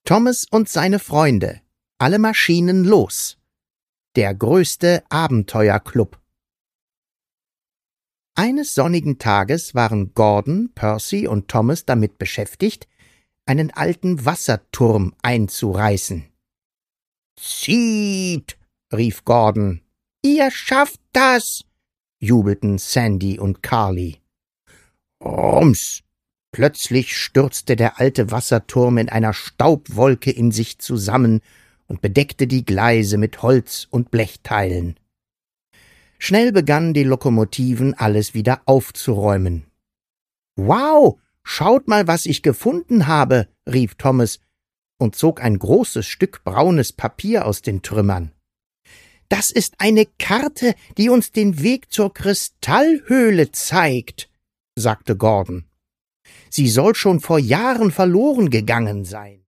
Thomas und seine Freunde. Alle Maschinen los. Der größte Abenteuerclub. Eines sonnigen Tages waren Gordon, Percy und Thomas damit beschäftigt, einen alten Wasserturm einzureißen. »Zieht«, rief Gordon. »Ihr schafft das«, jubelten Sandy und Carly. Rums! Plötzlich stürzte der alte Wasserturm in einer Staubwolke in sich zusammen und bedeckte die Gleise mit Holz- und Blechteilen. Schnell begannen die Lokomotiven, alles wieder aufzuräumen. »Wow, schaut mal, was ich gefunden habe«, rief Thomas und zog ein großes Stück braunes Papier aus den Trümmern. »Das ist eine Karte, die uns den Weg zur Kristallhöhle zeigt«, sagte Gordon. »Sie soll schon vor Jahren verloren gegangen sein.«